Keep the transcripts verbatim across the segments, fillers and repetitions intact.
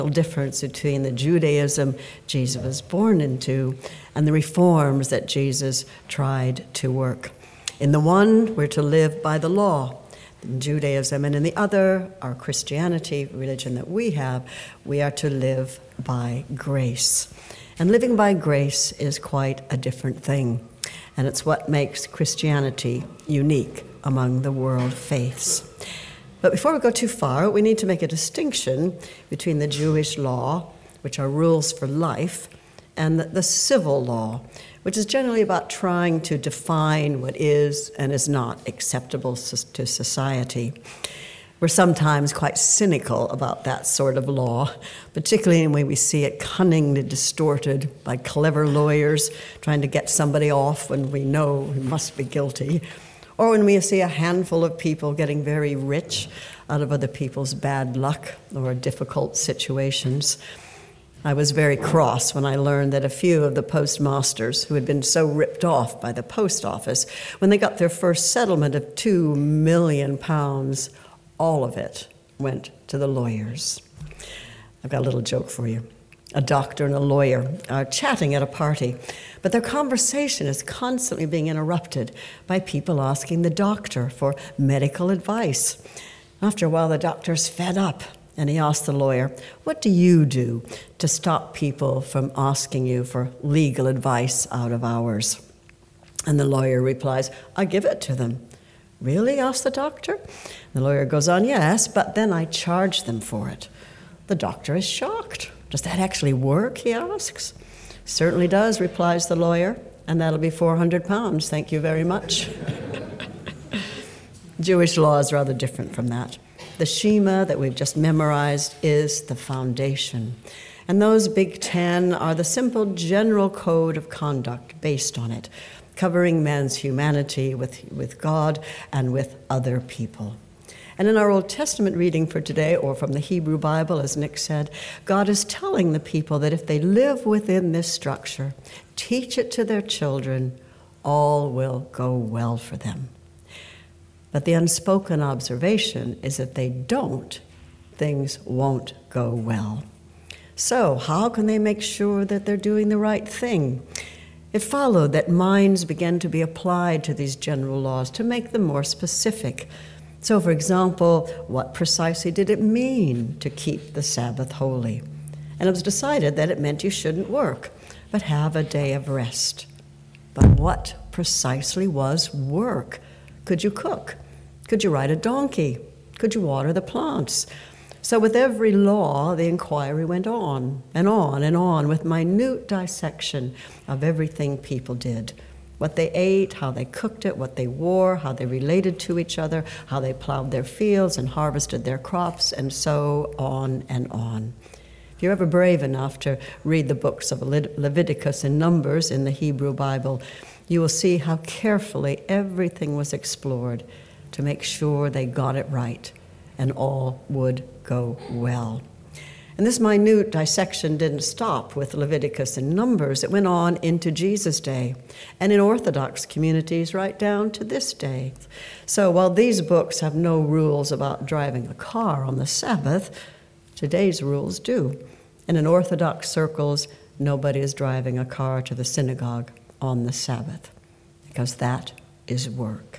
difference between the Judaism Jesus was born into and the reforms that Jesus tried to work. In the one, we're to live by the law, in Judaism, and in the other, our Christianity, religion that we have, we are to live by grace. And living by grace is quite a different thing, and it's what makes Christianity unique among the world faiths. But before we go too far, we need to make a distinction between the Jewish law, which are rules for life, and the, the civil law, which is generally about trying to define what is and is not acceptable to society. We're sometimes quite cynical about that sort of law, particularly when we see it cunningly distorted by clever lawyers trying to get somebody off when we know he must be guilty, or when we see a handful of people getting very rich out of other people's bad luck or difficult situations. I was very cross when I learned that a few of the postmasters who had been so ripped off by the post office, when they got their first settlement of two million pounds, all of it went to the lawyers. I've got a little joke for you. A doctor and a lawyer are chatting at a party, but their conversation is constantly being interrupted by people asking the doctor for medical advice. After a while, the doctor's fed up, and he asked the lawyer, "What do you do to stop people from asking you for legal advice out of hours?" And the lawyer replies, "I give it to them." "Really?" asked the doctor. The lawyer goes on, "Yes, but then I charge them for it." The doctor is shocked. "Does that actually work?" he asks. "Certainly does," replies the lawyer, "and that'll be four hundred pounds, thank you very much." Jewish law is rather different from that. The Shema that we've just memorized is the foundation. And those Big Ten are the simple general code of conduct based on it, covering man's humanity with, with God and with other people. And in our Old Testament reading for today, or from the Hebrew Bible, as Nick said, God is telling the people that if they live within this structure, teach it to their children, all will go well for them. But the unspoken observation is that they don't, things won't go well. So how can they make sure that they're doing the right thing? It followed that minds began to be applied to these general laws to make them more specific. So, for example, what precisely did it mean to keep the Sabbath holy? And it was decided that it meant you shouldn't work, but have a day of rest. But what precisely was work? Could you cook? Could you ride a donkey? Could you water the plants? So with every law, the inquiry went on and on and on with minute dissection of everything people did. What they ate, how they cooked it, what they wore, how they related to each other, how they plowed their fields and harvested their crops, and so on and on. If you're ever brave enough to read the books of Leviticus and Numbers in the Hebrew Bible, you will see how carefully everything was explored to make sure they got it right and all would go well. And this minute dissection didn't stop with Leviticus and Numbers. It went on into Jesus' day and in Orthodox communities right down to this day. So while these books have no rules about driving a car on the Sabbath, today's rules do. And in Orthodox circles, nobody is driving a car to the synagogue on the Sabbath, because that is work.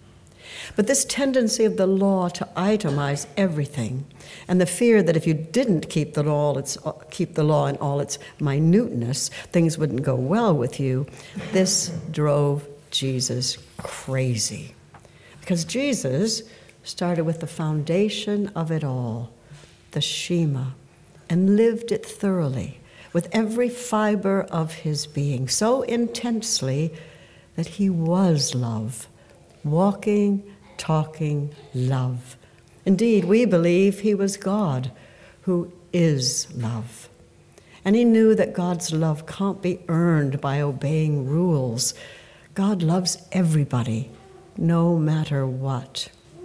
But this tendency of the law to itemize everything, and the fear that if you didn't keep the law, its, keep the law in all its minuteness, things wouldn't go well with you, this drove Jesus crazy. Because Jesus started with the foundation of it all, the Shema, and lived it thoroughly with every fiber of his being, so intensely that he was love, walking, talking love. Indeed, we believe he was God, who is love. And he knew that God's love can't be earned by obeying rules. God loves everybody, no matter what.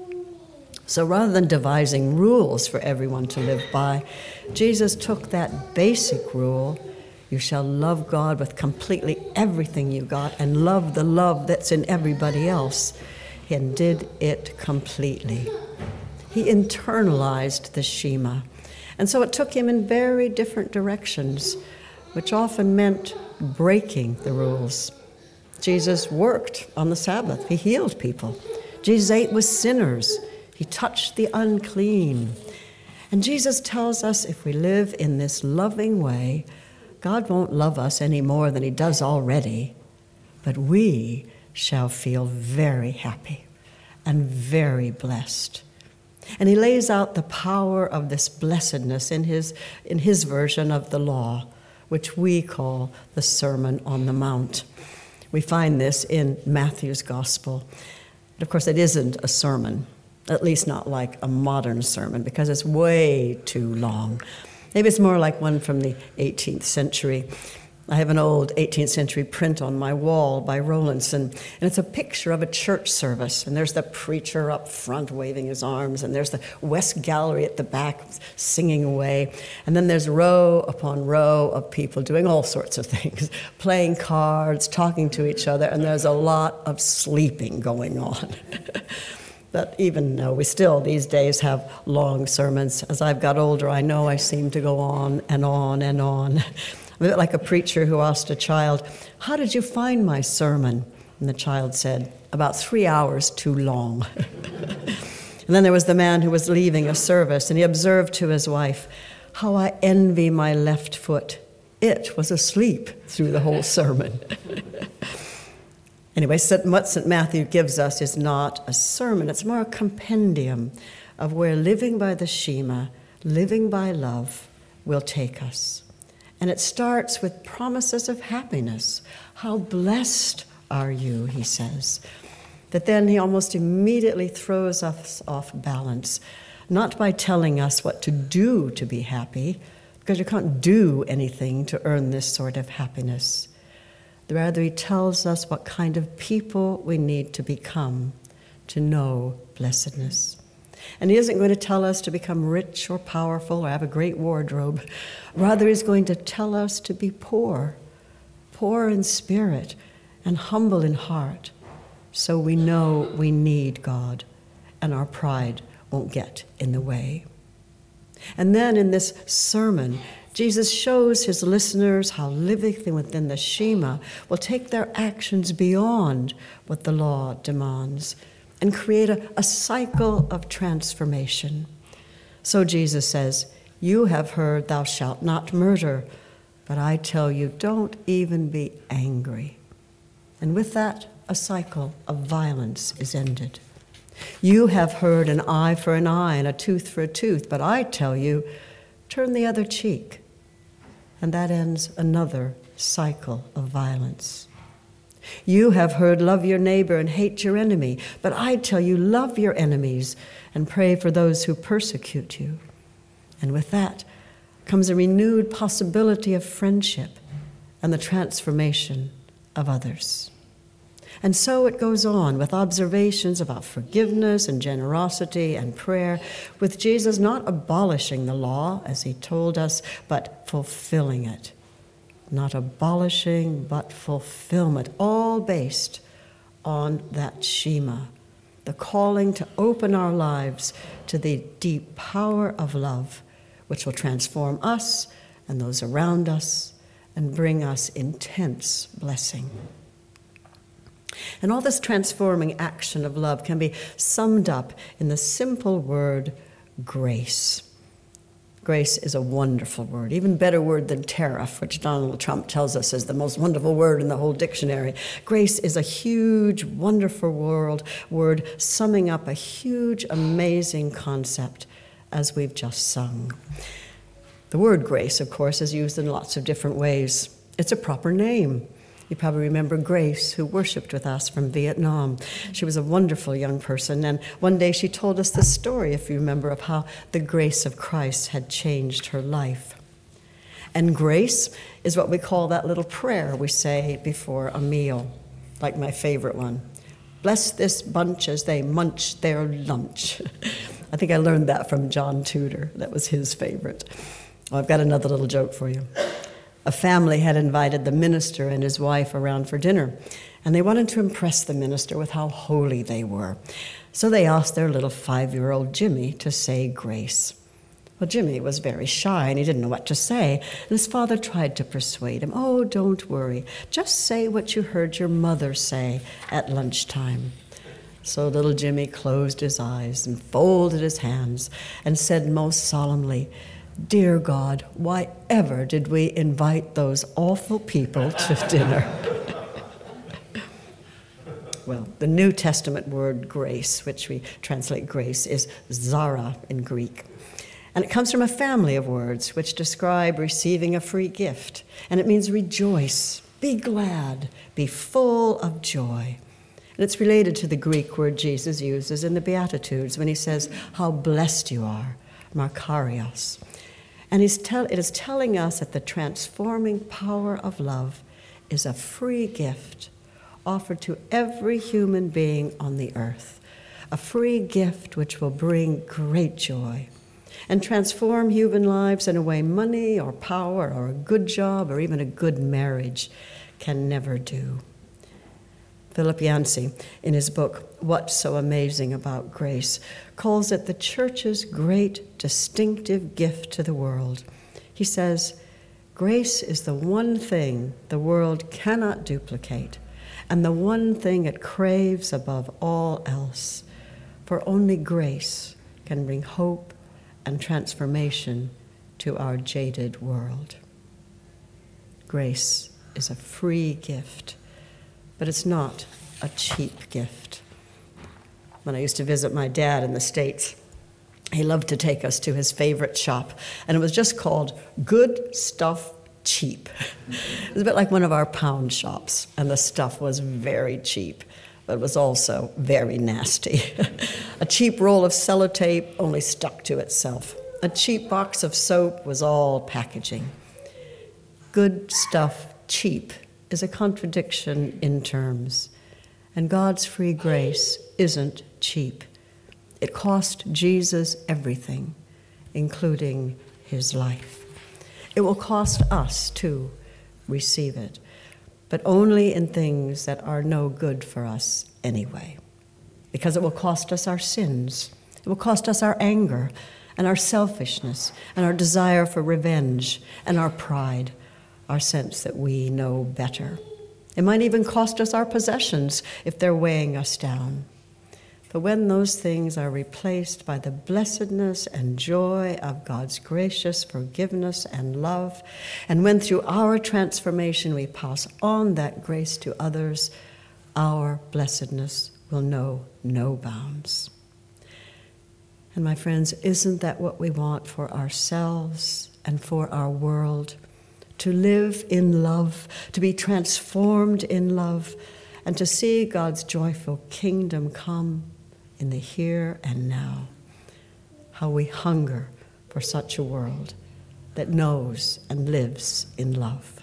So rather than devising rules for everyone to live by, Jesus took that basic rule, you shall love God with completely everything you got and love the love that's in everybody else, and did it completely. He internalized the Shema And so it took him in very different directions, which often meant breaking the rules. Jesus worked on the Sabbath. He healed people. Jesus ate with sinners. He touched the unclean. And Jesus tells us if we live in this loving way, God won't love us any more than he does already, but we shall feel very happy and very blessed. And he lays out the power of this blessedness in his, in his version of the law, which we call the Sermon on the Mount. We find this in Matthew's Gospel. But of course, it isn't a sermon, at least not like a modern sermon, because it's way too long. Maybe it's more like one from the eighteenth century. I have an old eighteenth century print on my wall by Rowlandson, and it's a picture of a church service. And there's the preacher up front waving his arms, and there's the West Gallery at the back singing away. And then there's row upon row of people doing all sorts of things, playing cards, talking to each other, and there's a lot of sleeping going on. But even though we still these days have long sermons, as I've got older, I know I seem to go on and on and on. A bit like a preacher who asked a child, "How did you find my sermon?" And the child said, "About three hours too long." And then there was the man who was leaving a service, and he observed to his wife, "How I envy my left foot. It was asleep through the whole sermon." Anyway, what Saint Matthew gives us is not a sermon. It's more a compendium of where living by the Shema, living by love, will take us. And it starts with promises of happiness. How blessed are you, he says. That then he almost immediately throws us off balance, not by telling us what to do to be happy, because you can't do anything to earn this sort of happiness. Rather, he tells us what kind of people we need to become to know blessedness. And he isn't going to tell us to become rich or powerful or have a great wardrobe. Rather, he's going to tell us to be poor, poor in spirit and humble in heart, so we know we need God and our pride won't get in the way. And then in this sermon, Jesus shows his listeners how living within the Shema will take their actions beyond what the law demands and create a, a cycle of transformation. So Jesus says, "You have heard, thou shalt not murder, but I tell you, don't even be angry." And with that, a cycle of violence is ended. "You have heard an eye for an eye and a tooth for a tooth, but I tell you, turn the other cheek." And that ends another cycle of violence. "You have heard, love your neighbor and hate your enemy, but I tell you, love your enemies and pray for those who persecute you." And with that comes a renewed possibility of friendship and the transformation of others. And so it goes on with observations about forgiveness and generosity and prayer, with Jesus not abolishing the law, as he told us, but fulfilling it. Not abolishing, but fulfillment, all based on that Shema, the calling to open our lives to the deep power of love, which will transform us and those around us and bring us intense blessing. And all this transforming action of love can be summed up in the simple word, grace. Grace is a wonderful word, even better word than tariff, which Donald Trump tells us is the most wonderful word in the whole dictionary. Grace is a huge, wonderful word, word summing up a huge, amazing concept, as we've just sung. The word grace, of course, is used in lots of different ways. It's a proper name. You probably remember Grace, who worshiped with us from Vietnam. She was a wonderful young person, and one day she told us the story, if you remember, of how the grace of Christ had changed her life. And grace is what we call that little prayer we say before a meal, like my favorite one. "Bless this bunch as they munch their lunch." I think I learned that from John Tudor. That was his favorite. Oh, I've got another little joke for you. A family had invited the minister and his wife around for dinner, and they wanted to impress the minister with how holy they were. So they asked their little five-year-old Jimmy to say grace. Well, Jimmy was very shy and he didn't know what to say. And his father tried to persuade him. Oh, don't worry. Just say what you heard your mother say at lunchtime. So little Jimmy closed his eyes and folded his hands and said most solemnly, "Dear God, why ever did we invite those awful people to dinner?" Well, the New Testament word grace, which we translate grace, is zara in Greek. And it comes from a family of words which describe receiving a free gift. And it means rejoice, be glad, be full of joy. And it's related to the Greek word Jesus uses in the Beatitudes when he says, "How blessed you are, Makarios." And he's tell, it is telling us that the transforming power of love is a free gift offered to every human being on the earth, a free gift which will bring great joy and transform human lives in a way money or power or a good job or even a good marriage can never do. Philip Yancey, in his book, What's So Amazing About Grace, calls it the church's great distinctive gift to the world. He says, "Grace is the one thing the world cannot duplicate, and the one thing it craves above all else, for only grace can bring hope and transformation to our jaded world." Grace is a free gift, but it's not a cheap gift. When I used to visit my dad in the States, he loved to take us to his favorite shop, and it was just called Good Stuff Cheap. It was a bit like one of our pound shops, and the stuff was very cheap, but it was also very nasty. A cheap roll of sellotape only stuck to itself. A cheap box of soap was all packaging. Good stuff cheap is a contradiction in terms, and God's free grace isn't cheap. It cost Jesus everything, including his life. It will cost us, to receive it, but only in things that are no good for us anyway, because it will cost us our sins. It will cost us our anger and our selfishness and our desire for revenge and our pride, our sense that we know better. It might even cost us our possessions if they're weighing us down. But when those things are replaced by the blessedness and joy of God's gracious forgiveness and love, and when through our transformation we pass on that grace to others, our blessedness will know no bounds. And my friends, isn't that what we want for ourselves and for our world? To live in love, to be transformed in love, and to see God's joyful kingdom come in the here and now. How we hunger for such a world that knows and lives in love.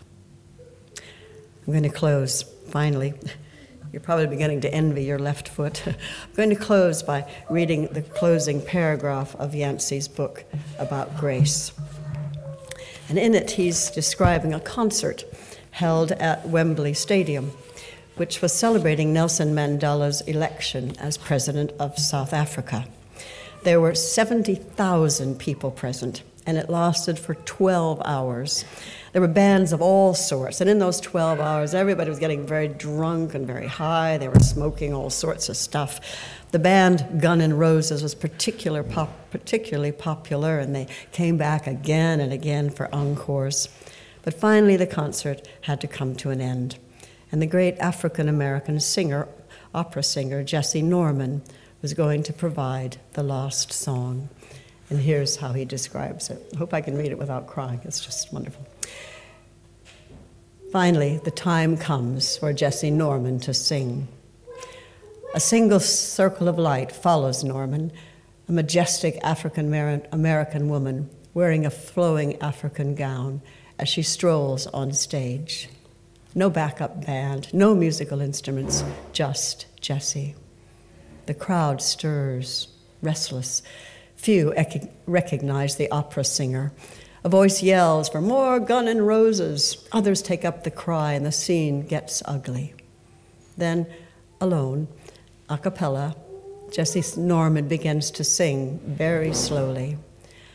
I'm going to close, finally. You're probably beginning to envy your left foot. I'm going to close by reading the closing paragraph of Yancey's book about grace. And in it, he's describing a concert held at Wembley Stadium, which was celebrating Nelson Mandela's election as president of South Africa. There were seventy thousand people present, and it lasted for twelve hours. There were bands of all sorts, and in those twelve hours, everybody was getting very drunk and very high. They were smoking all sorts of stuff. The band Gun N' Roses was particular pop, particularly popular, and they came back again and again for encores. But finally, the concert had to come to an end. And the great African-American singer, opera singer, Jesse Norman, was going to provide the last song. And here's how he describes it. I hope I can read it without crying. It's just wonderful. Finally, the time comes for Jesse Norman to sing. A single circle of light follows Norman, a majestic African-American woman wearing a flowing African gown as she strolls on stage. No backup band, no musical instruments, just Jesse. The crowd stirs, restless. Few ec- recognize the opera singer. A voice yells for more Gun N' Roses. Others take up the cry, and the scene gets ugly. Then, alone, a cappella, Jesse Norman begins to sing very slowly.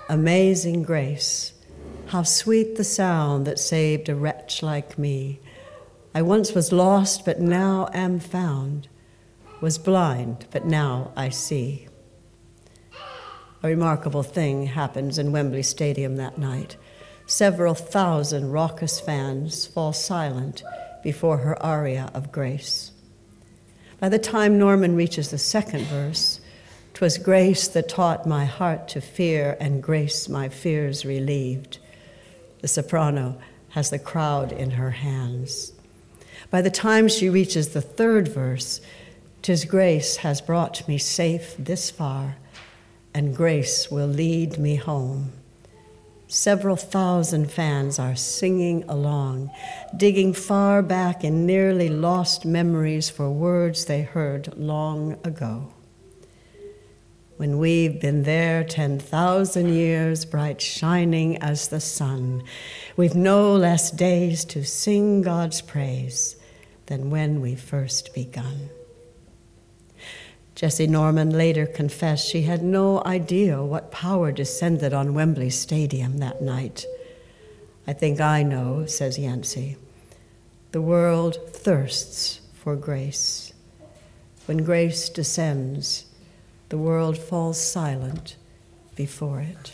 Amazing grace, how sweet the sound that saved a wretch like me. I once was lost, but now am found, was blind, but now I see. A remarkable thing happens in Wembley Stadium that night. Several thousand raucous fans fall silent before her aria of grace. By the time Norman reaches the second verse, "'Twas grace that taught my heart to fear, and grace my fears relieved," the soprano has the crowd in her hands. By the time she reaches the third verse, "'Tis grace has brought me safe this far, and grace will lead me home." Several thousand fans are singing along, digging far back in nearly lost memories for words they heard long ago. When we've been there ten thousand years, bright shining as the sun, we've no less days to sing God's praise than when we first begun. Jessie Norman later confessed she had no idea what power descended on Wembley Stadium that night. "I think I know," says Yancey. "The world thirsts for grace. When grace descends, the world falls silent before it."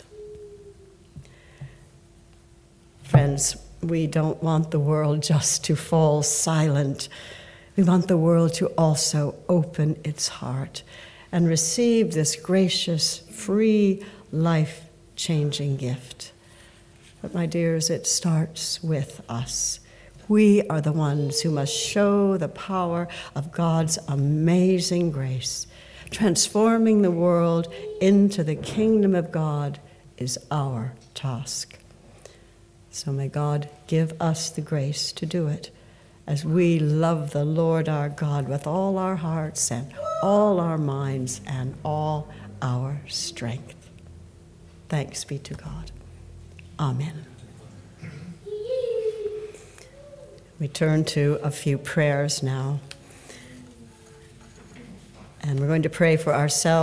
Friends, we don't want the world just to fall silent. We want the world to also open its heart and receive this gracious, free, life-changing gift. But my dears, it starts with us. We are the ones who must show the power of God's amazing grace. Transforming the world into the kingdom of God is our task. So may God give us the grace to do it as we love the Lord our God with all our hearts and all our minds and all our strength. Thanks be to God. Amen. We turn to a few prayers now. And we're going to pray for ourselves.